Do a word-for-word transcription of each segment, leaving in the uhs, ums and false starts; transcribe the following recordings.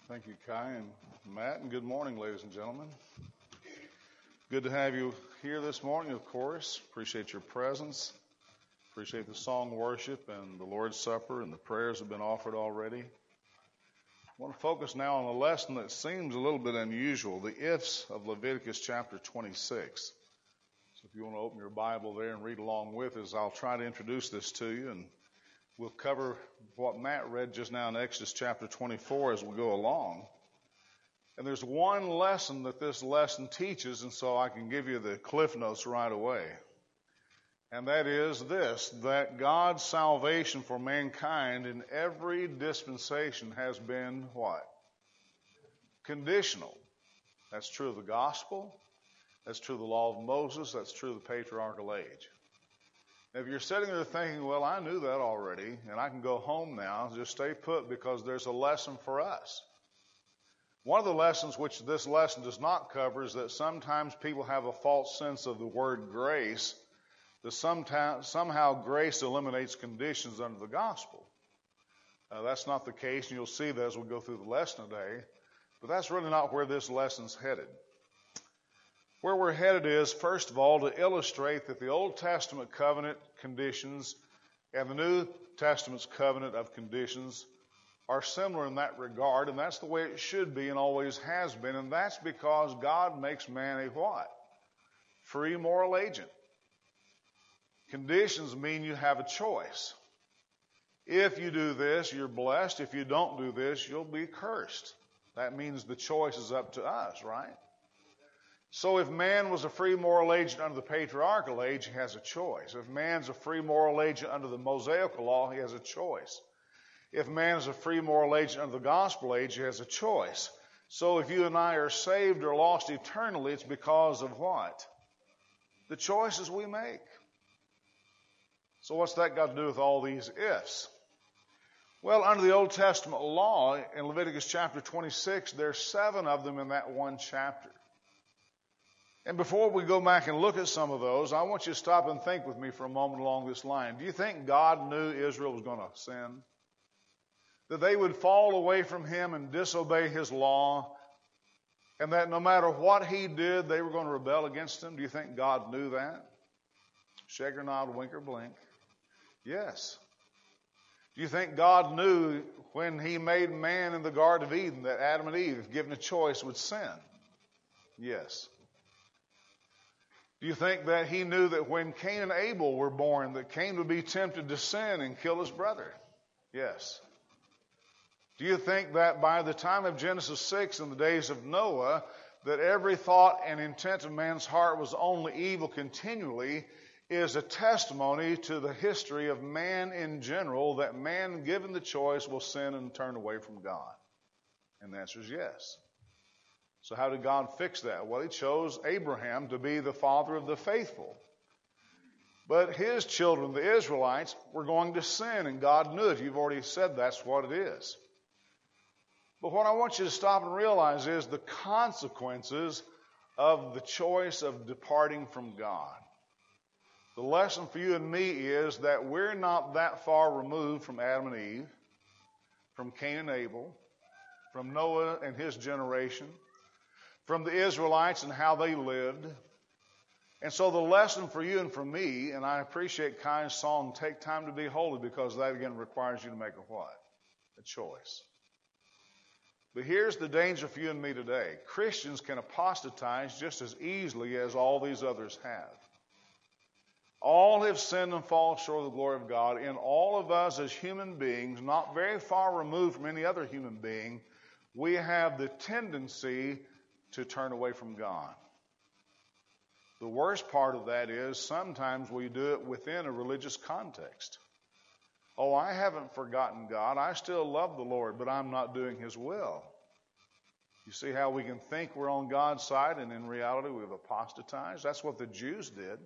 Thank you, Kai and Matt, and good morning, ladies and gentlemen. Good to have you here this morning, of course. Appreciate your presence. Appreciate the song worship and the Lord's Supper and the prayers have been offered already. I want to focus now on a lesson that seems a little bit unusual, the ifs of Leviticus chapter twenty-six. So if you want to open your Bible there and read along with us, I'll try to introduce this to you, and we'll cover what Matt read just now in Exodus chapter twenty-four as we go along. And there's one lesson that this lesson teaches, and so I can give you the cliff notes right away. And that is this, that God's salvation for mankind in every dispensation has been what? Conditional. That's true of the gospel. That's true of the law of Moses. That's true of the patriarchal age. If you're sitting there thinking, well, I knew that already, and I can go home now, just stay put because there's a lesson for us. One of the lessons which this lesson does not cover is that sometimes people have a false sense of the word grace, that sometimes, somehow grace eliminates conditions under the gospel. Uh, that's not the case, and you'll see that as we go through the lesson today. But that's really not where this lesson's headed. Where we're headed is, first of all, to illustrate that the Old Testament covenant conditions and the New Testament's covenant of conditions are similar in that regard, and that's the way it should be and always has been, and that's because God makes man a what? Free moral agent. Conditions mean you have a choice. If you do this, you're blessed. If you don't do this, you'll be cursed. That means the choice is up to us, right? So if man was a free moral agent under the patriarchal age, he has a choice. If man's a free moral agent under the Mosaic law, he has a choice. If man is a free moral agent under the gospel age, he has a choice. So if you and I are saved or lost eternally, it's because of what? The choices we make. So what's that got to do with all these ifs? Well, under the Old Testament law, in Leviticus chapter twenty-six, there's seven of them in that one chapter. And before we go back and look at some of those, I want you to stop and think with me for a moment along this line. Do you think God knew Israel was going to sin? That they would fall away from him and disobey his law, and that no matter what he did, they were going to rebel against him? Do you think God knew that? Shake or nod, wink or blink. Yes. Do you think God knew when he made man in the Garden of Eden that Adam and Eve, if given a choice, would sin? Yes. Do you think that he knew that when Cain and Abel were born, that Cain would be tempted to sin and kill his brother? Yes. Do you think that by the time of Genesis six in the days of Noah, that every thought and intent of man's heart was only evil continually is a testimony to the history of man in general, that man, given the choice, will sin and turn away from God? And the answer is yes. So how did God fix that? Well, he chose Abraham to be the father of the faithful. But his children, the Israelites, were going to sin, and God knew it. You've already said that's what it is. But what I want you to stop and realize is the consequences of the choice of departing from God. The lesson for you and me is that we're not that far removed from Adam and Eve, from Cain and Abel, from Noah and his generation, from the Israelites and how they lived. And so the lesson for you and for me, and I appreciate Kai's song, Take Time to Be Holy, because that again requires you to make a what? A choice. But here's the danger for you and me today. Christians can apostatize just as easily as all these others have. All have sinned and fall short of the glory of God. In all of us as human beings, not very far removed from any other human being, we have the tendency to turn away from God. The worst part of that is sometimes we do it within a religious context. Oh, I haven't forgotten God. I still love the Lord, but I'm not doing his will. You see how we can think we're on God's side, and in reality we've apostatized? That's what the Jews did.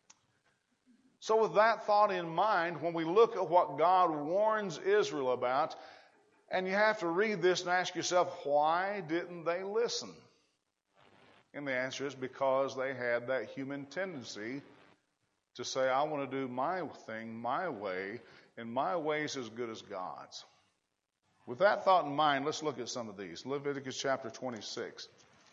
So with that thought in mind, when we look at what God warns Israel about, and you have to read this and ask yourself, why didn't they listen? And the answer is because they had that human tendency to say, I want to do my thing my way, and my way is as good as God's. With that thought in mind, let's look at some of these. Leviticus chapter twenty-six.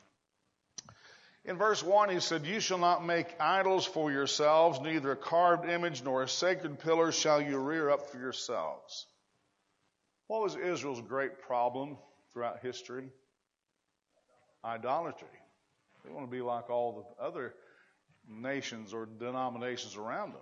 In verse one, he said, "You shall not make idols for yourselves, neither a carved image nor a sacred pillar shall you rear up for yourselves." What was Israel's great problem throughout history? Idolatry. They want to be like all the other nations or denominations around them.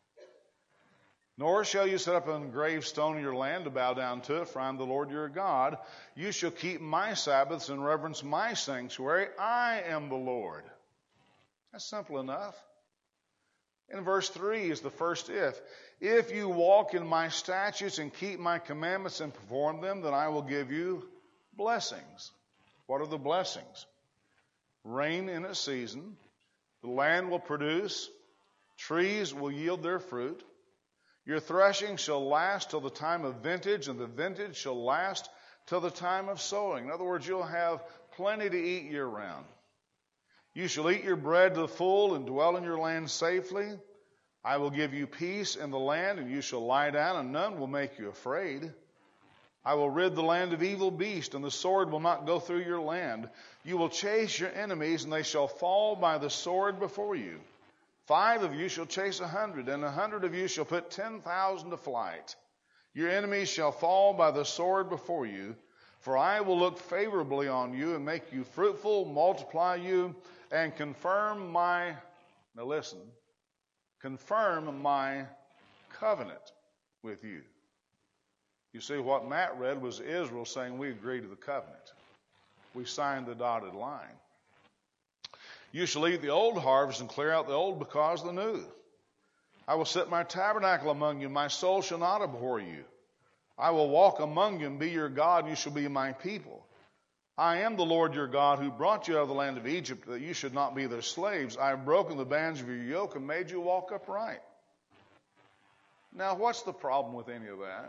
"Nor shall you set up an engraved stone in your land to bow down to it, for I am the Lord your God. You shall keep my Sabbaths and reverence my sanctuary. I am the Lord." That's simple enough. In verse three is the first if. "If you walk in my statutes and keep my commandments and perform them, then I will give you blessings." What are the blessings? Rain in its season. The land will produce. Trees will yield their fruit. Your threshing shall last till the time of vintage, and the vintage shall last till the time of sowing. In other words, you'll have plenty to eat year round. "You shall eat your bread to the full and dwell in your land safely. I will give you peace in the land, and you shall lie down, and none will make you afraid. I will rid the land of evil beasts, and the sword will not go through your land. You will chase your enemies, and they shall fall by the sword before you. Five of you shall chase a hundred, and a hundred of you shall put ten thousand to flight. Your enemies shall fall by the sword before you, for I will look favorably on you and make you fruitful, multiply you, and confirm my," now listen, "confirm my covenant with you." You see, what Matt read was Israel saying, we agree to the covenant. We signed the dotted line. "You shall eat the old harvest and clear out the old because of the new. I will set my tabernacle among you. My soul shall not abhor you. I will walk among you and be your God, and you shall be my people. I am the Lord your God who brought you out of the land of Egypt, that you should not be their slaves. I have broken the bands of your yoke and made you walk upright." Now, what's the problem with any of that?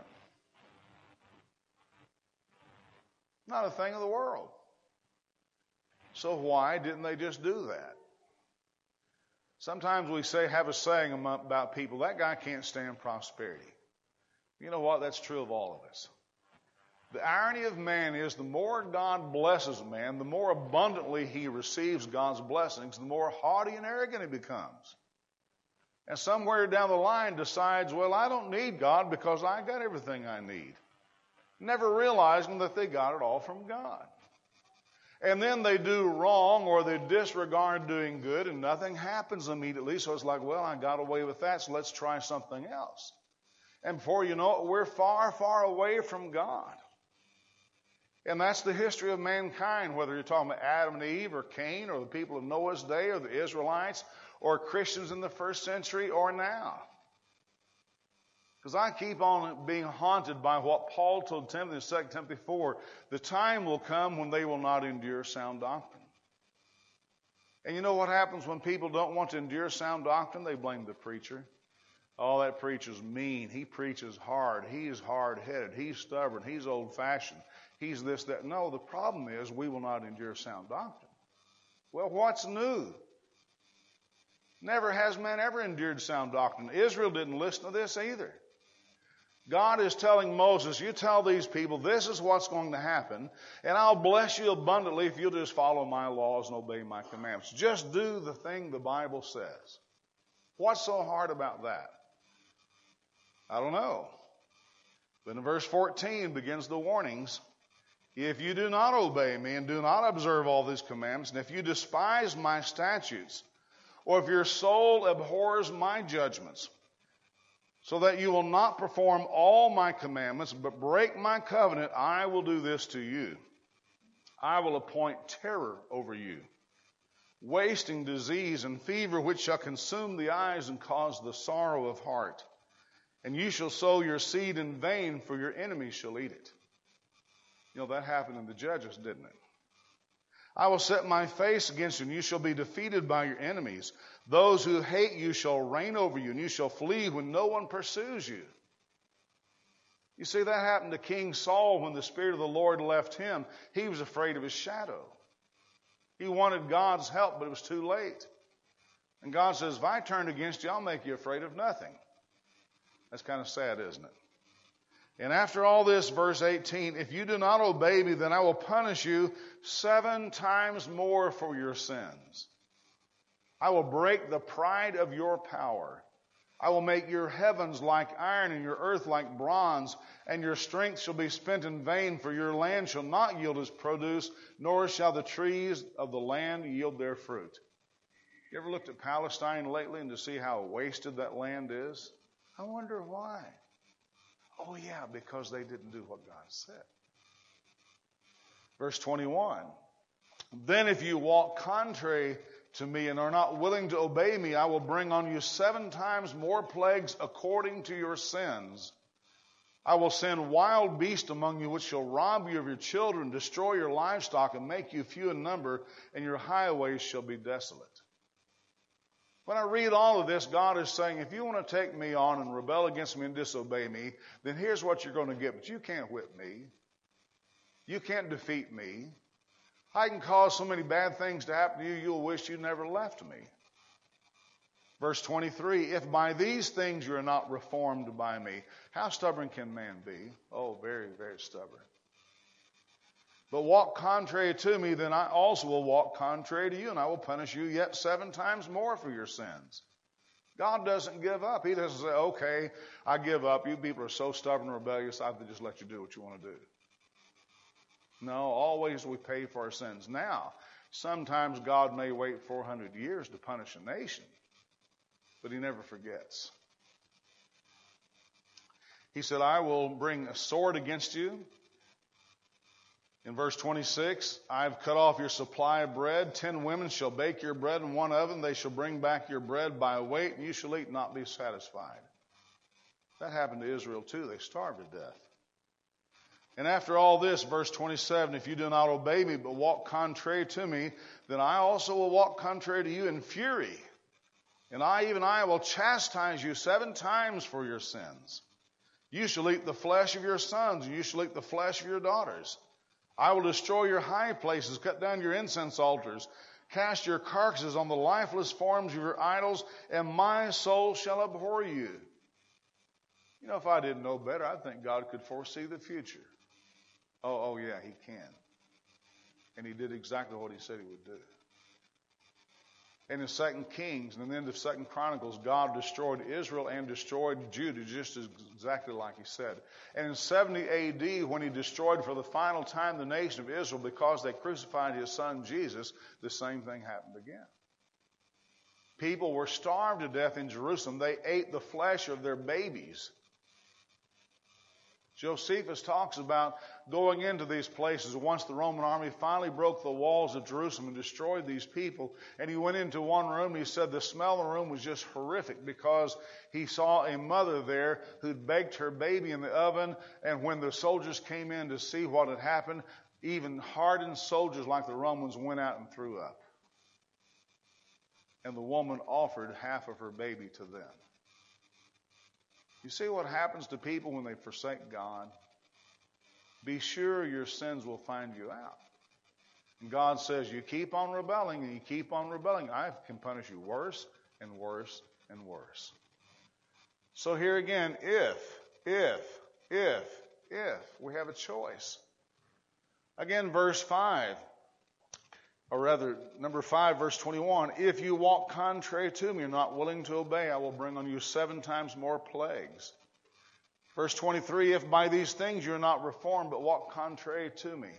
Not a thing of the world. So why didn't they just do that? Sometimes we say, have a saying about people, that guy can't stand prosperity. You know what? That's true of all of us. The irony of man is the more God blesses a man, the more abundantly he receives God's blessings, the more haughty and arrogant he becomes. And somewhere down the line decides, well, I don't need God because I got everything I need. Never realizing that they got it all from God. And then they do wrong or they disregard doing good and nothing happens immediately. So it's like, well, I got away with that, so let's try something else. And before you know it, we're far, far away from God. And that's the history of mankind, whether you're talking about Adam and Eve or Cain or the people of Noah's day or the Israelites or Christians in the first century or now. Because I keep on being haunted by what Paul told Timothy in Second Timothy four. The time will come when they will not endure sound doctrine. And you know what happens when people don't want to endure sound doctrine? They blame the preacher. Oh, that preacher's mean. He preaches hard. He's hard-headed. He's stubborn. He's old-fashioned. He's this, that. No, the problem is we will not endure sound doctrine. Well, what's new? Never has man ever endured sound doctrine. Israel didn't listen to this either. God is telling Moses, you tell these people this is what's going to happen, and I'll bless you abundantly if you'll just follow my laws and obey my commandments. Just do the thing the Bible says. What's so hard about that? I don't know. But in verse fourteen begins the warnings. If you do not obey me and do not observe all these commandments, and if you despise my statutes, or if your soul abhors my judgments, so that you will not perform all my commandments, but break my covenant, I will do this to you. I will appoint terror over you, wasting, disease, and fever, which shall consume the eyes and cause the sorrow of heart. And you shall sow your seed in vain, for your enemies shall eat it. You know, that happened in the Judges, didn't it? I will set my face against you, and you shall be defeated by your enemies. Those who hate you shall reign over you, and you shall flee when no one pursues you. You see, that happened to King Saul when the Spirit of the Lord left him. He was afraid of his shadow. He wanted God's help, but it was too late. And God says, if I turn against you, I'll make you afraid of nothing. That's kind of sad, isn't it? And after all this, verse eighteen, if you do not obey me, then I will punish you seven times more for your sins. I will break the pride of your power. I will make your heavens like iron and your earth like bronze, and your strength shall be spent in vain, for your land shall not yield its produce, nor shall the trees of the land yield their fruit. You ever looked at Palestine lately and to see how wasted that land is? I wonder why. Oh yeah, because they didn't do what God said. Verse twenty-one, then if you walk contrary to me and are not willing to obey me, I will bring on you seven times more plagues according to your sins. I will send wild beasts among you which shall rob you of your children, destroy your livestock, and make you few in number, and your highways shall be desolate. When I read all of this, God is saying, if you want to take me on and rebel against me and disobey me, then here's what you're going to get. But you can't whip me. You can't defeat me. I can cause so many bad things to happen to you, you'll wish you never left me. Verse twenty-three, if by these things you are not reformed by me, how stubborn can man be? Oh, very, very stubborn. But walk contrary to me, then I also will walk contrary to you, and I will punish you yet seven times more for your sins. God doesn't give up. He doesn't say, okay, I give up. You people are so stubborn and rebellious, I have to just let you do what you want to do. No, always we pay for our sins. Now, sometimes God may wait four hundred years to punish a nation, but he never forgets. He said, I will bring a sword against you. In verse twenty-six, I have cut off your supply of bread. Ten women shall bake your bread in one oven. They shall bring back your bread by weight, and you shall eat and not be satisfied. That happened to Israel too. They starved to death. And after all this, verse twenty-seven, if you do not obey me but walk contrary to me, then I also will walk contrary to you in fury. And I, even I, will chastise you seven times for your sins. You shall eat the flesh of your sons, and you shall eat the flesh of your daughters. I will destroy your high places, cut down your incense altars, cast your carcasses on the lifeless forms of your idols, and my soul shall abhor you. You know, if I didn't know better, I think God could foresee the future. Oh, oh yeah, he can. And he did exactly what he said he would do. And in Second Kings and the end of Second Chronicles, God destroyed Israel and destroyed Judah just as exactly like he said. And in seventy A D, when he destroyed for the final time the nation of Israel because they crucified his son Jesus, the same thing happened again. People were starved to death in Jerusalem. They ate the flesh of their babies. Josephus talks about going into these places once the Roman army finally broke the walls of Jerusalem and destroyed these people. And he went into one room and he said the smell of the room was just horrific because he saw a mother there who'd baked her baby in the oven. And when the soldiers came in to see what had happened, even hardened soldiers like the Romans went out and threw up. And the woman offered half of her baby to them. You see what happens to people when they forsake God? Be sure your sins will find you out. And God says, you keep on rebelling and you keep on rebelling, I can punish you worse and worse and worse. So here again, if, if, if, if, we have a choice. Again, verse five, or rather, number five, verse twenty-one, if you walk contrary to me, you're not willing to obey, I will bring on you seven times more plagues. Verse twenty-three, if by these things you're not reformed, but walk contrary to me.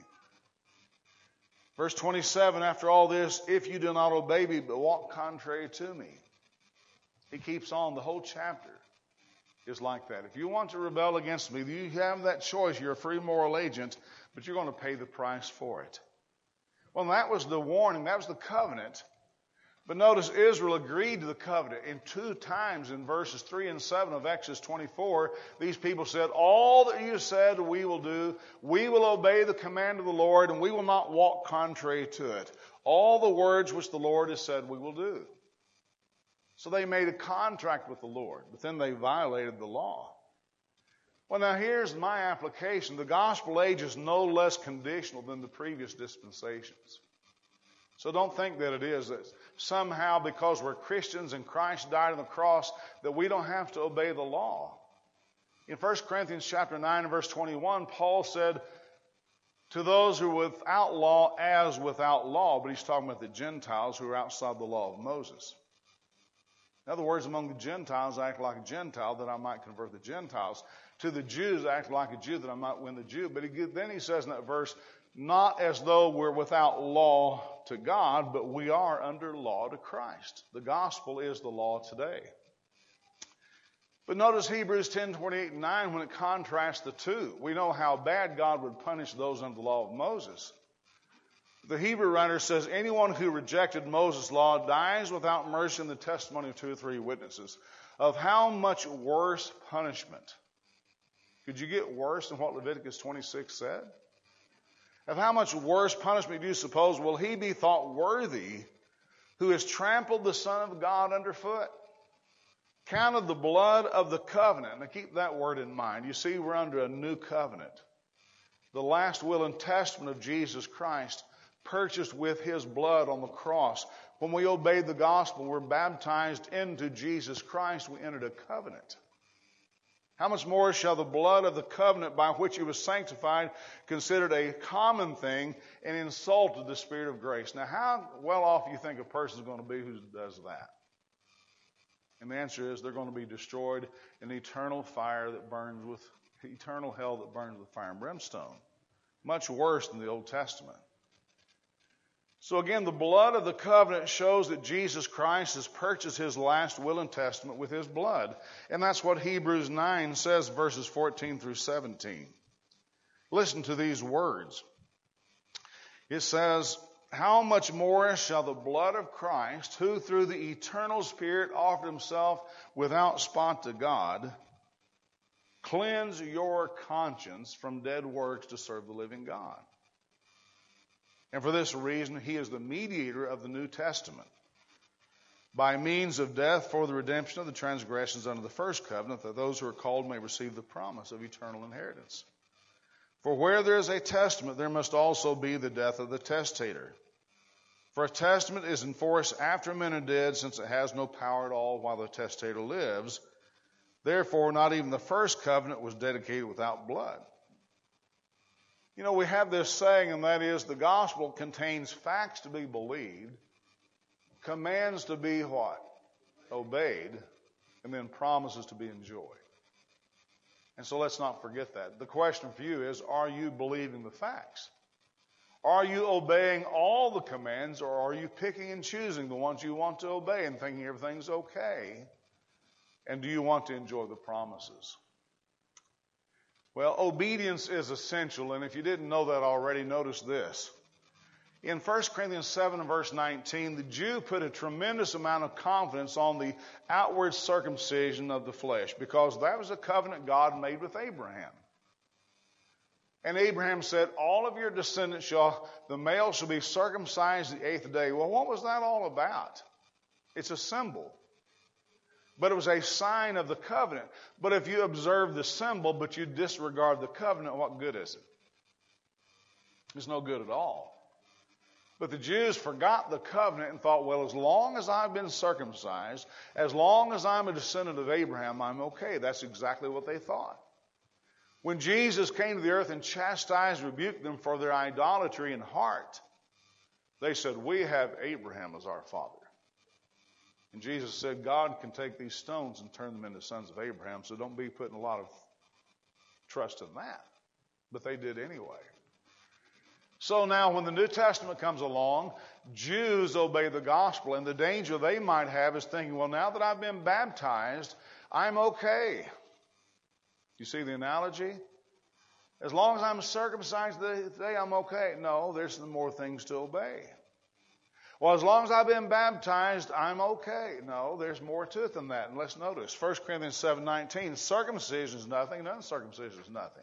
Verse twenty-seven, after all this, if you do not obey me, but walk contrary to me. He keeps on. The whole chapter is like that. If you want to rebel against me, you have that choice. You're a free moral agent, but you're going to pay the price for it. Well, that was the warning. That was the covenant. But notice Israel agreed to the covenant. In two times in verses three and seven of Exodus twenty-four, these people said, all that you said we will do, we will obey the command of the Lord, and we will not walk contrary to it. All the words which the Lord has said we will do. So they made a contract with the Lord, but then they violated the law. Well, now here's my application. The gospel age is no less conditional than the previous dispensations. So don't think that it is that somehow because we're Christians and Christ died on the cross that we don't have to obey the law. In First Corinthians chapter nine and verse twenty-one, Paul said, to those who are without law as without law, but he's talking about the Gentiles who are outside the law of Moses. In other words, among the Gentiles, I act like a Gentile that I might convert the Gentiles. To the Jews, I act like a Jew that I might win the Jew. But he, then he says in that verse, not as though we're without law to God, but we are under law to Christ. The gospel is the law today. But notice Hebrews ten, twenty-eight and nine when it contrasts the two. We know how bad God would punish those under the law of Moses. The Hebrew writer says, anyone who rejected Moses' law dies without mercy in the testimony of two or three witnesses. Of how much worse punishment? Could you get worse than what Leviticus twenty-six said? Of how much worse punishment do you suppose will he be thought worthy who has trampled the Son of God underfoot? Counted the blood of the covenant. Now keep that word in mind. You see, we're under a new covenant. The last will and testament of Jesus Christ, purchased with his blood on the cross. When we obeyed the gospel, we're baptized into Jesus Christ. We entered a covenant. How much more shall the blood of the covenant by which he was sanctified, considered a common thing, and insulted the Spirit of grace? Now, how well off do you think a person is going to be who does that? And the answer is they're going to be destroyed in eternal fire that burns with, eternal hell that burns with fire and brimstone. Much worse than the Old Testament. So again, the blood of the covenant shows that Jesus Christ has purchased his last will and testament with his blood. And that's what Hebrews nine says, verses fourteen through seventeen. Listen to these words. It says, how much more shall the blood of Christ, who through the eternal Spirit offered himself without spot to God, cleanse your conscience from dead works to serve the living God? And for this reason, he is the mediator of the New Testament, by means of death for the redemption of the transgressions under the first covenant, that those who are called may receive the promise of eternal inheritance. For where there is a testament, there must also be the death of the testator. For a testament is in force after men are dead, since it has no power at all while the testator lives. Therefore, not even the first covenant was dedicated without blood. You know, we have this saying, and that is, the gospel contains facts to be believed, commands to be what? Obeyed, and then promises to be enjoyed. And so let's not forget that. The question for you is, are you believing the facts? Are you obeying all the commands, or are you picking and choosing the ones you want to obey and thinking everything's okay? And do you want to enjoy the promises? Well, obedience is essential, and if you didn't know that already, notice this. In First Corinthians seven and verse nineteen, the Jew put a tremendous amount of confidence on the outward circumcision of the flesh, because that was a covenant God made with Abraham. And Abraham said, all of your descendants shall, the male shall be circumcised the eighth day. Well, what was that all about? It's a symbol. But it was a sign of the covenant. But if you observe the symbol, but you disregard the covenant, what good is it? It's no good at all. But the Jews forgot the covenant and thought, well, as long as I've been circumcised, as long as I'm a descendant of Abraham, I'm okay. That's exactly what they thought. When Jesus came to the earth and chastised, rebuked them for their idolatry in heart, they said, we have Abraham as our father. And Jesus said, God can take these stones and turn them into sons of Abraham, so don't be putting a lot of trust in that. But they did anyway. So now when the New Testament comes along, Jews obey the gospel, and the danger they might have is thinking, well, now that I've been baptized, I'm okay. You see the analogy? As long as I'm circumcised today, I'm okay. No, there's some more things to obey. Well, as long as I've been baptized, I'm okay. No, there's more to it than that. And let's notice, First Corinthians seven nineteen, circumcision is nothing, and uncircumcision is nothing.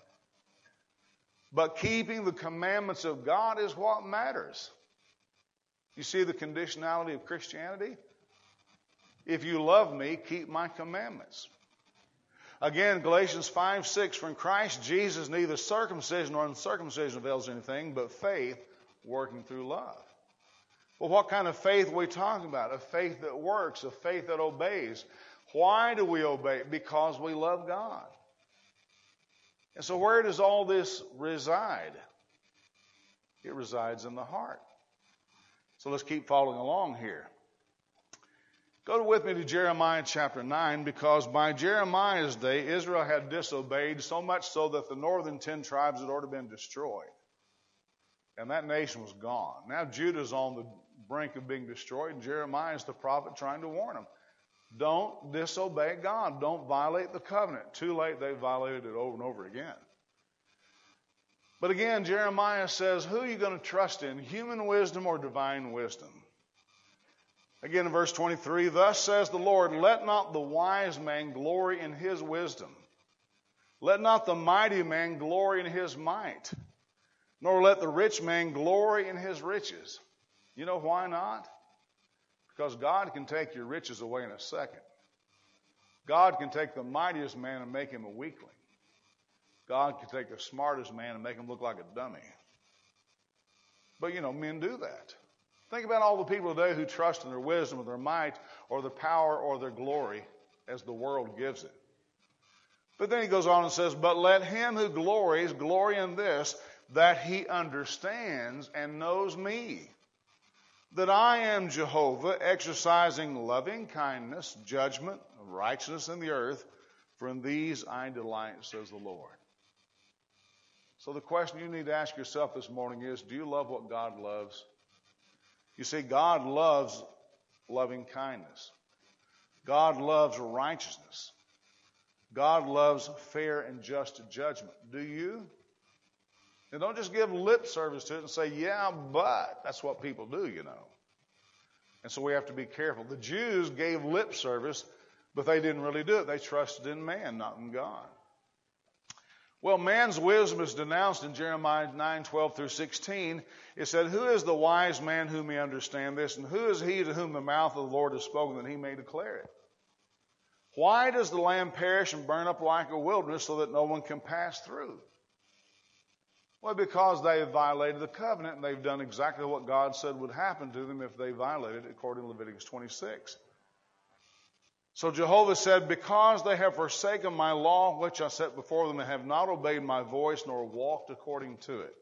But keeping the commandments of God is what matters. You see the conditionality of Christianity? If you love me, keep my commandments. Again, Galatians five six, for in Christ Jesus neither circumcision nor uncircumcision avails anything, but faith working through love. Well, what kind of faith are we talking about? A faith that works, a faith that obeys. Why do we obey? Because we love God. And so where does all this reside? It resides in the heart. So let's keep following along here. Go with me to Jeremiah chapter nine, because by Jeremiah's day, Israel had disobeyed so much so that the northern ten tribes had already been destroyed. And that nation was gone. Now Judah's on the brink of being destroyed, and Jeremiah is the prophet trying to warn them. Don't disobey God. Don't violate the covenant. Too late, they violated it over and over again. But again, Jeremiah says, who are you going to trust in, human wisdom or divine wisdom? Again, in verse twenty-three, thus says the Lord, let not the wise man glory in his wisdom. Let not the mighty man glory in his might, nor let the rich man glory in his riches. You know why not? Because God can take your riches away in a second. God can take the mightiest man and make him a weakling. God can take the smartest man and make him look like a dummy. But, you know, men do that. Think about all the people today who trust in their wisdom or their might or their power or their glory as the world gives it. But then he goes on and says, but let him who glories glory in this, that he understands and knows me, that I am Jehovah, exercising loving kindness, judgment, righteousness in the earth, for in these I delight, says the Lord. So the question you need to ask yourself this morning is, do you love what God loves? You see, God loves loving kindness. God loves righteousness. God loves fair and just judgment. Do you? And don't just give lip service to it and say, yeah, but. That's what people do, you know. And so we have to be careful. The Jews gave lip service, but they didn't really do it. They trusted in man, not in God. Well, man's wisdom is denounced in Jeremiah nine, twelve through sixteen. It said, who is the wise man who may understand this? And who is he to whom the mouth of the Lord has spoken that he may declare it? Why does the land perish and burn up like a wilderness so that no one can pass through? Well, because they have violated the covenant, and they've done exactly what God said would happen to them if they violated it, according to Leviticus twenty-six. So Jehovah said, because they have forsaken my law, which I set before them, and have not obeyed my voice, nor walked according to it,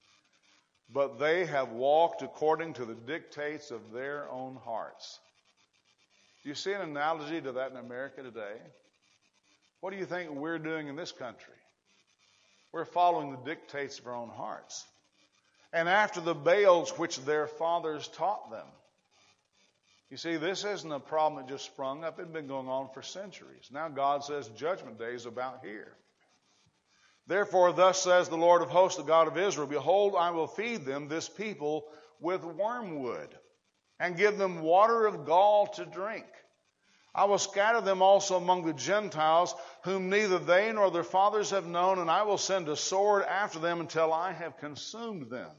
but they have walked according to the dictates of their own hearts. Do you see an analogy to that in America today? What do you think we're doing in this country? We're following the dictates of our own hearts, and after the Baals which their fathers taught them. You see, this isn't a problem that just sprung up. It had been going on for centuries. Now God says judgment day is about here. Therefore, thus says the Lord of hosts, the God of Israel, behold, I will feed them, this people, with wormwood, and give them water of gall to drink. I will scatter them also among the Gentiles, whom neither they nor their fathers have known, and I will send a sword after them until I have consumed them.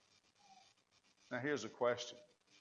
Now here's a question.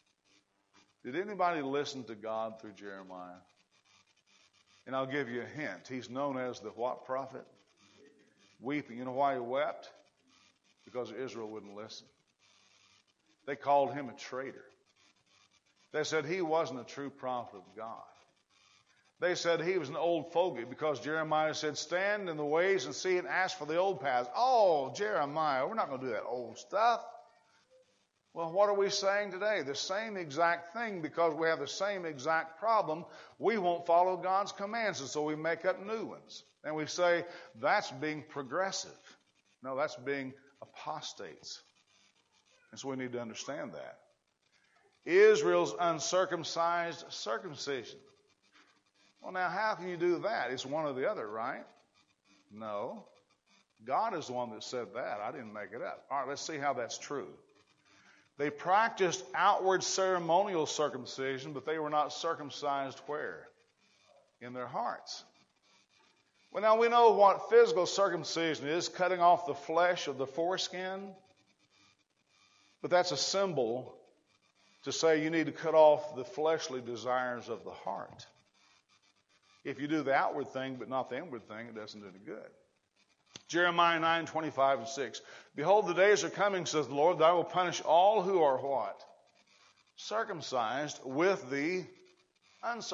Did anybody listen to God through Jeremiah? And I'll give you a hint. He's known as the what prophet? Weeping. You know why he wept? Because Israel wouldn't listen. They called him a traitor. They said he wasn't a true prophet of God. They said he was an old fogey because Jeremiah said, stand in the ways and see and ask for the old paths. Oh, Jeremiah, we're not going to do that old stuff. Well, what are we saying today? The same exact thing, because we have the same exact problem. We won't follow God's commands, and so we make up new ones. And we say, that's being progressive. No, that's being apostates. And so we need to understand that. Israel's uncircumcised circumcision. Well, now, how can you do that? It's one or the other, right? No. God is the one that said that. I didn't make it up. All right, let's see how that's true. They practiced outward ceremonial circumcision, but they were not circumcised where? In their hearts. Well, now we know what physical circumcision is, cutting off the flesh of the foreskin. But that's a symbol to say you need to cut off the fleshly desires of the heart. If you do the outward thing but not the inward thing, it doesn't do any good. Jeremiah nine, twenty-five and six. Behold, the days are coming, says the Lord, that I will punish all who are what? Circumcised with the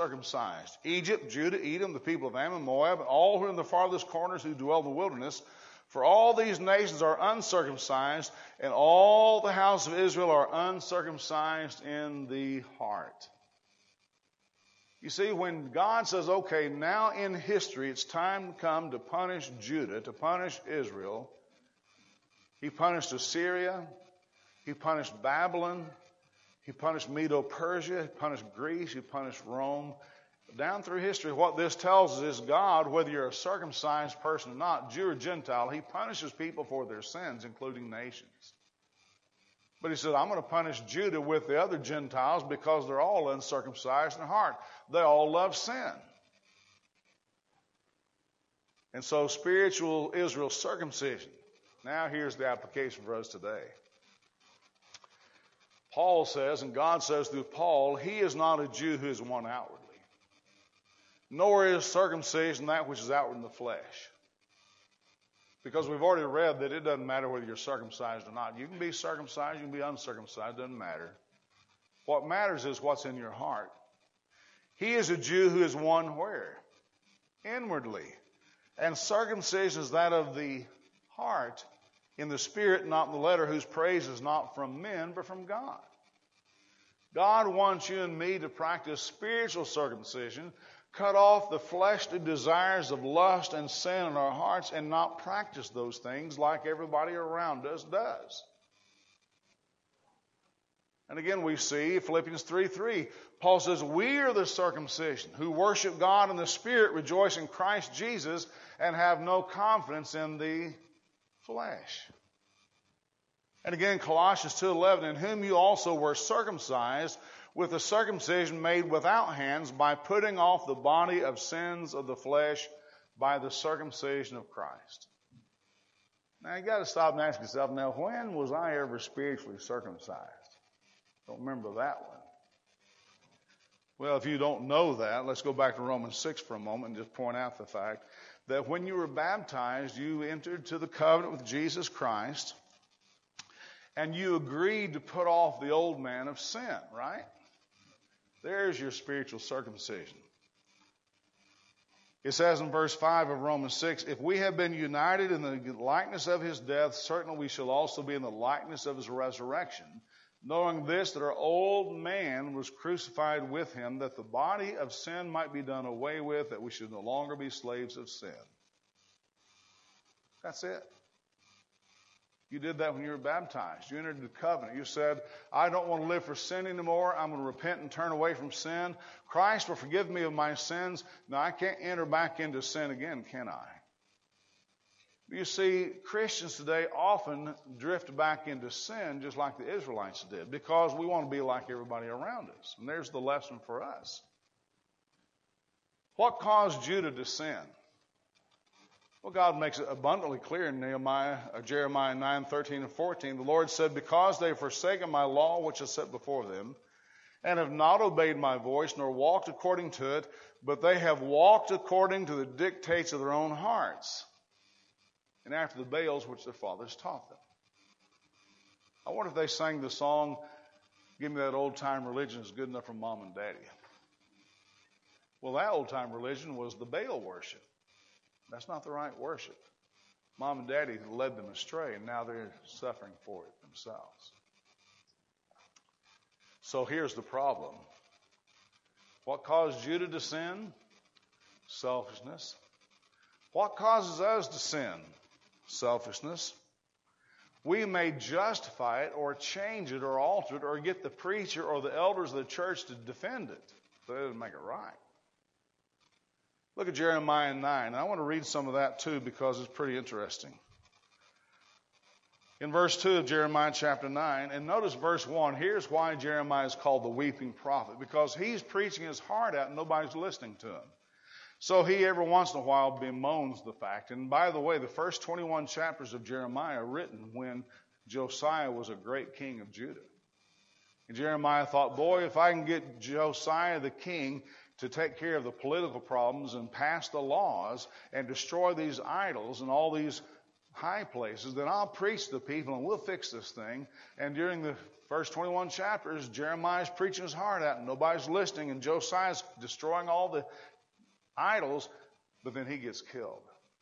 uncircumcised. Egypt, Judah, Edom, the people of Ammon, Moab, and all who are in the farthest corners who dwell in the wilderness, For all these nations are uncircumcised, and all the house of Israel are uncircumcised in the heart. You see, when God says, okay, now in history it's time to come to punish Judah, to punish Israel, He punished Assyria, He punished Babylon, He punished Medo-Persia, He punished Greece, He punished Rome. Down through history, what this tells us is God, whether you're a circumcised person or not, Jew or Gentile, He punishes people for their sins, including nations. But He said, I'm going to punish Judah with the other Gentiles because they're all uncircumcised in heart. They all love sin. And so spiritual Israel circumcision. Now here's the application for us today. Paul says, and God says through Paul, He is not a Jew who is one outwardly. Nor is circumcision that which is outward in the flesh. Because we've already read that it doesn't matter whether you're circumcised or not. You can be circumcised, you can be uncircumcised, it doesn't matter. What matters is what's in your heart. He is a Jew who is one where? Inwardly. And circumcision is that of the heart, in the spirit, not in the letter, whose praise is not from men, but from God. God wants you and me to practice spiritual circumcision, cut off the fleshly desires of lust and sin in our hearts, and not practice those things like everybody around us does. And again, we see Philippians three three. Paul says, we are the circumcision who worship God in the Spirit, rejoice in Christ Jesus, and have no confidence in the flesh. And again, Colossians two eleven, in whom you also were circumcised with a circumcision made without hands, by putting off the body of sins of the flesh by the circumcision of Christ. Now you got to stop and ask yourself, now when was I ever spiritually circumcised? Don't remember that one. Well, if you don't know that, let's go back to Romans six for a moment and just point out the fact that when you were baptized, you entered to the covenant with Jesus Christ, and you agreed to put off the old man of sin, right? There's your spiritual circumcision. It says in verse five of Romans six, if we have been united in the likeness of His death, certainly we shall also be in the likeness of His resurrection, knowing this, that our old man was crucified with Him, that the body of sin might be done away with, that we should no longer be slaves of sin. That's it. You did that when you were baptized. You entered the covenant. You said, I don't want to live for sin anymore. I'm going to repent and turn away from sin. Christ will forgive me of my sins. Now, I can't enter back into sin again, can I? You see, Christians today often drift back into sin just like the Israelites did because we want to be like everybody around us. And there's the lesson for us. What caused Judah to sin? Well, God makes it abundantly clear in Nehemiah, or Jeremiah nine, thirteen, and fourteen. The Lord said, because they have forsaken my law which is set before them, and have not obeyed my voice, nor walked according to it, but they have walked according to the dictates of their own hearts, and after the Baals which their fathers taught them. I wonder if they sang the song, give me that old-time religion is good enough for mom and daddy. Well, that old-time religion was the Baal worship. That's not the right worship. Mom and daddy led them astray, and now they're suffering for it themselves. So here's the problem. What caused Judah to sin? Selfishness. What causes us to sin? Selfishness. We may justify it or change it or alter it or get the preacher or the elders of the church to defend it, but it doesn't make it right. Look at Jeremiah nine. I want to read some of that too because it's pretty interesting. In verse two of Jeremiah chapter nine, and notice verse one, here's why Jeremiah is called the weeping prophet, because he's preaching his heart out and nobody's listening to him. So he every once in a while bemoans the fact. And by the way, the first twenty-one chapters of Jeremiah are written when Josiah was a great king of Judah. And Jeremiah thought, boy, if I can get Josiah the king to take care of the political problems and pass the laws and destroy these idols and all these high places, then I'll preach to the people and we'll fix this thing. And during the first twenty-one chapters, Jeremiah's preaching his heart out and nobody's listening, and Josiah's destroying all the idols, but then he gets killed.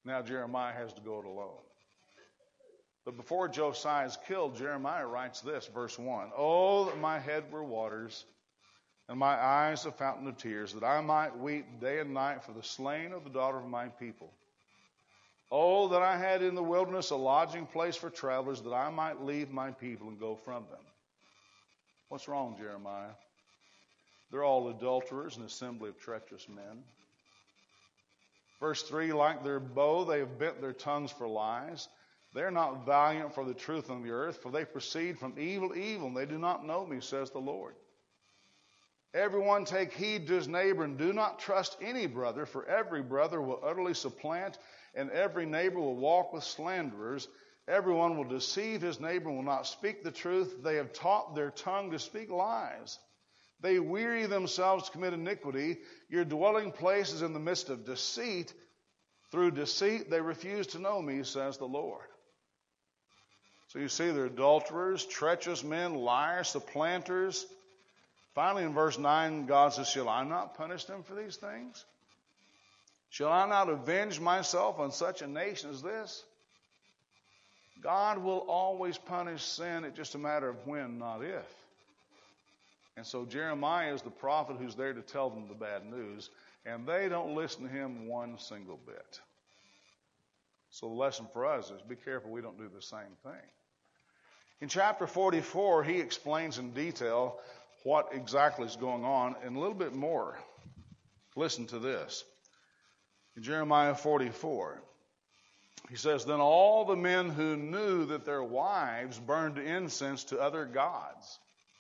Now Jeremiah has to go it alone. But before Josiah is killed, Jeremiah writes this, verse one. Oh, that my head were waters, and my eyes a fountain of tears, that I might weep day and night for the slain of the daughter of my people. Oh, that I had in the wilderness a lodging place for travelers, that I might leave my people and go from them. What's wrong, Jeremiah? They're all adulterers, an assembly of treacherous men. Verse three, like their bow, they have bent their tongues for lies. They are not valiant for the truth on the earth, for they proceed from evil to evil, and they do not know me, says the Lord. Everyone take heed to his neighbor, and do not trust any brother, for every brother will utterly supplant, and every neighbor will walk with slanderers. Everyone will deceive his neighbor and will not speak the truth. They have taught their tongue to speak lies. They weary themselves to commit iniquity. Your dwelling place is in the midst of deceit. Through deceit they refuse to know me, says the Lord. So you see, they're adulterers, treacherous men, liars, supplanters. Finally, in verse nine, God says, shall I not punish them for these things? Shall I not avenge myself on such a nation as this? God will always punish sin. It's just a matter of when, not if. And so Jeremiah is the prophet who's there to tell them the bad news, and they don't listen to him one single bit. So the lesson for us is be careful we don't do the same thing. In chapter forty-four, he explains in detail what exactly is going on, and a little bit more. Listen to this. In Jeremiah forty-four, he says, then all the men who knew that their wives burned incense to other gods,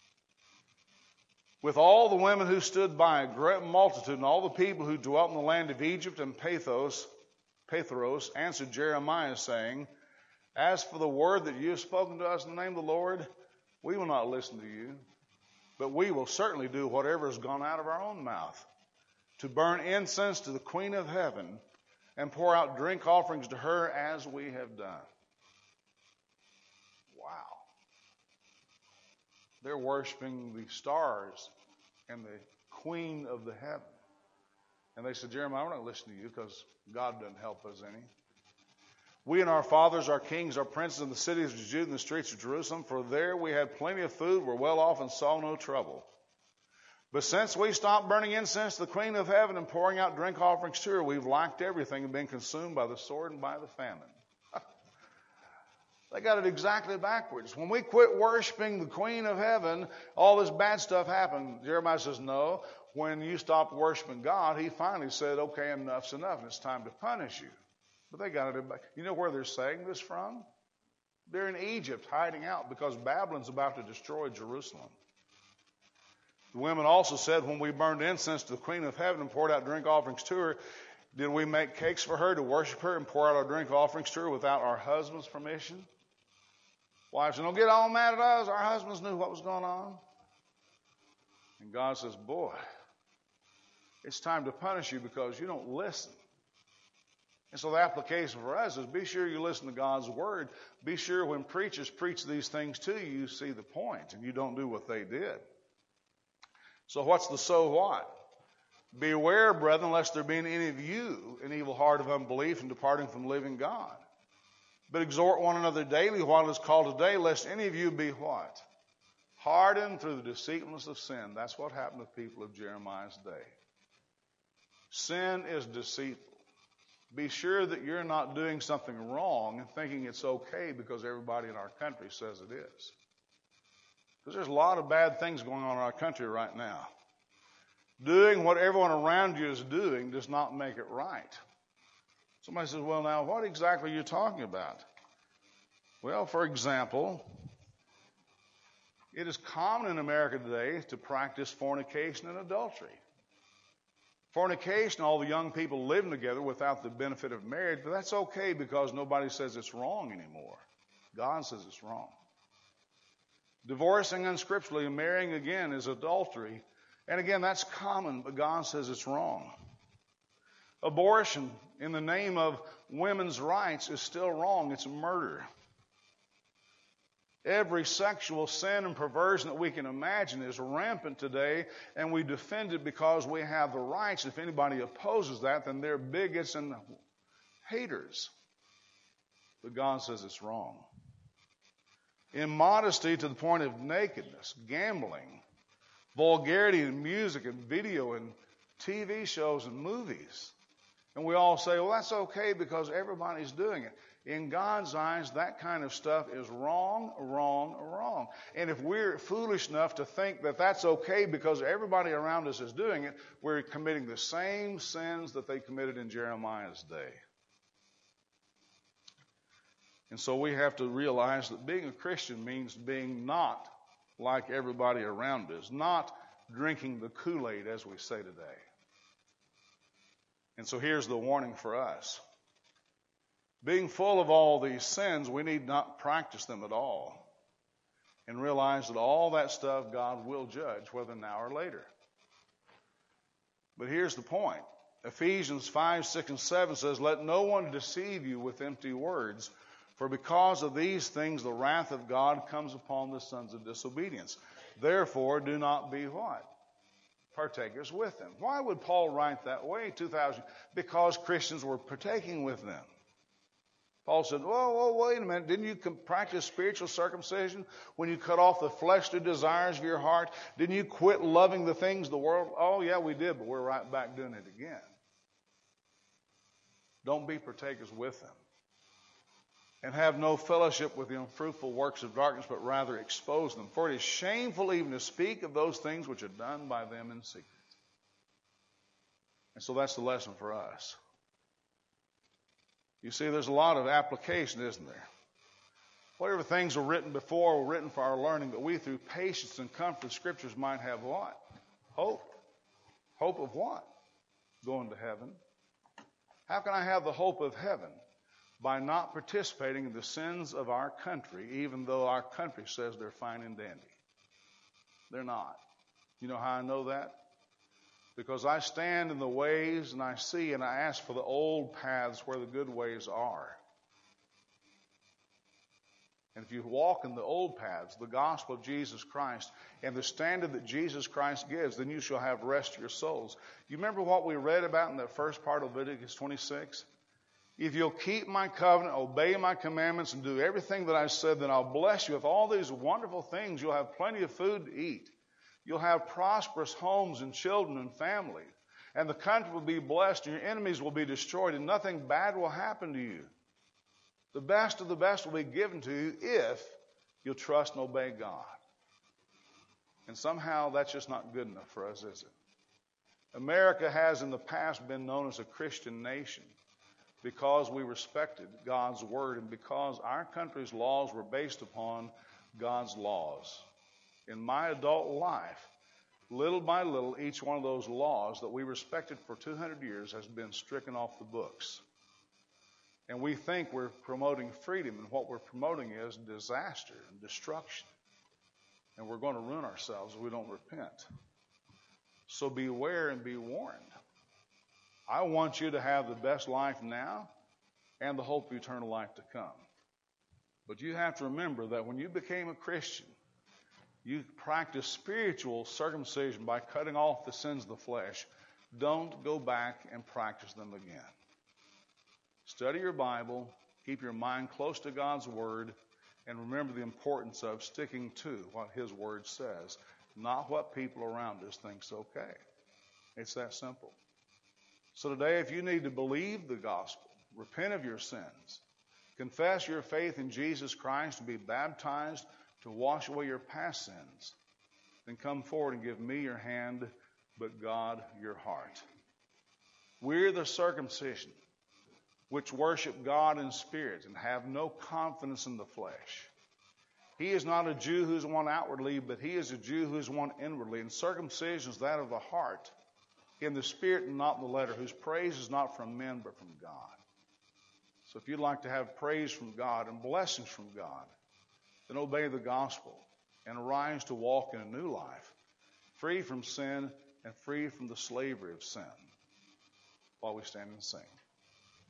with all the women who stood by, a great multitude, and all the people who dwelt in the land of Egypt and Pathros, Pathros answered Jeremiah, saying, as for the word that you have spoken to us in the name of the Lord, we will not listen to you, but we will certainly do whatever has gone out of our own mouth, to burn incense to the Queen of Heaven and pour out drink offerings to her as we have done. Wow. They're worshiping the stars and the Queen of the Heaven. And they said, Jeremiah, we're not listening to you because God doesn't help us any. We and our fathers, our kings, our princes in the cities of Judah and the streets of Jerusalem, for there we had plenty of food, were well off, and saw no trouble. But since we stopped burning incense to the Queen of Heaven and pouring out drink offerings to her, we've lacked everything and been consumed by the sword and by the famine. They got it exactly backwards. When we quit worshiping the Queen of Heaven, all this bad stuff happened. Jeremiah says, no. When you stopped worshiping God, he finally said, okay, enough's enough, and it's time to punish you. But they got it back. You know where they're saying this from? They're in Egypt hiding out because Babylon's about to destroy Jerusalem. The women also said, when we burned incense to the Queen of Heaven and poured out drink offerings to her, did we make cakes for her to worship her and pour out our drink offerings to her without our husband's permission? Wives, don't get all mad at us. Our husbands knew what was going on. And God says, boy, it's time to punish you because you don't listen. And so the application for us is be sure you listen to God's word. Be sure when preachers preach these things to you, you see the point and you don't do what they did. So what's the so what? Beware, brethren, lest there be in any of you an evil heart of unbelief and departing from the living God. But exhort one another daily while it is called today, lest any of you be what? Hardened through the deceitfulness of sin. That's what happened to the people of Jeremiah's day. Sin is deceitful. Be sure that you're not doing something wrong and thinking it's okay because everybody in our country says it is. Because there's a lot of bad things going on in our country right now. Doing what everyone around you is doing does not make it right. Somebody says, well, now, what exactly are you talking about? Well, for example, it is common in America today to practice fornication and adultery. Fornication, all the young people living together without the benefit of marriage, but that's okay because nobody says it's wrong anymore. God says it's wrong. Divorcing unscripturally and marrying again is adultery. And again, that's common, but God says it's wrong. Abortion in the name of women's rights is still wrong. It's murder. Every sexual sin and perversion that we can imagine is rampant today, and we defend it because we have the rights. If anybody opposes that, then they're bigots and haters. But God says it's wrong. Immodesty to the point of nakedness, gambling, vulgarity in music and video and T V shows and movies. And we all say, well, that's okay because everybody's doing it. In God's eyes, that kind of stuff is wrong, wrong, wrong. And if we're foolish enough to think that that's okay because everybody around us is doing it, we're committing the same sins that they committed in Jeremiah's day. And so we have to realize that being a Christian means being not like everybody around us, not drinking the Kool-Aid, as we say today. And so here's the warning for us. Being full of all these sins, we need not practice them at all. And realize that all that stuff God will judge, whether now or later. But here's the point. Ephesians five, six, and seven says, let no one deceive you with empty words, for because of these things the wrath of God comes upon the sons of disobedience. Therefore, do not be what? Partakers with them. Why would Paul write that way? two thousand Because Christians were partaking with them. Paul said, whoa, whoa, wait a minute. Didn't you practice spiritual circumcision when you cut off the fleshly desires of your heart? Didn't you quit loving the things of the world? Oh, yeah, we did, but we're right back doing it again. Don't be partakers with them. And have no fellowship with the unfruitful works of darkness, but rather expose them. For it is shameful even to speak of those things which are done by them in secret. And so that's the lesson for us. You see, there's a lot of application, isn't there? Whatever things were written before were written for our learning, but we, through patience and comfort of Scriptures, might have what? Hope. Hope of what? Going to heaven. How can I have the hope of heaven? By not participating in the sins of our country, even though our country says they're fine and dandy. They're not. You know how I know that? Because I stand in the ways and I see and I ask for the old paths where the good ways are. And if you walk in the old paths, the gospel of Jesus Christ, and the standard that Jesus Christ gives, then you shall have rest to your souls. You remember what we read about in that first part of Leviticus twenty-six? If you'll keep my covenant, obey my commandments, and do everything that I said, then I'll bless you with all these wonderful things. You'll have plenty of food to eat. You'll have prosperous homes and children and family. And the country will be blessed, and your enemies will be destroyed, and nothing bad will happen to you. The best of the best will be given to you if you'll trust and obey God. And somehow that's just not good enough for us, is it? America has in the past been known as a Christian nation, because we respected God's word and because our country's laws were based upon God's laws. In my adult life, little by little, each one of those laws that we respected for two hundred years has been stricken off the books. And we think we're promoting freedom, and what we're promoting is disaster and destruction. And we're going to ruin ourselves if we don't repent. So beware and be warned. I want you to have the best life now and the hope of eternal life to come. But you have to remember that when you became a Christian, you practiced spiritual circumcision by cutting off the sins of the flesh. Don't go back and practice them again. Study your Bible, keep your mind close to God's Word, and remember the importance of sticking to what His Word says, not what people around us think's okay. It's that simple. So today, if you need to believe the gospel, repent of your sins, confess your faith in Jesus Christ, and be baptized to wash away your past sins, then come forward and give me your hand, but God your heart. We're the circumcision, which worship God in spirit and have no confidence in the flesh. He is not a Jew who is one outwardly, but he is a Jew who is one inwardly. And circumcision is that of the heart, in the spirit and not in the letter, whose praise is not from men but from God. So if you'd like to have praise from God and blessings from God, then obey the gospel and arise to walk in a new life, free from sin and free from the slavery of sin, while we stand and sing.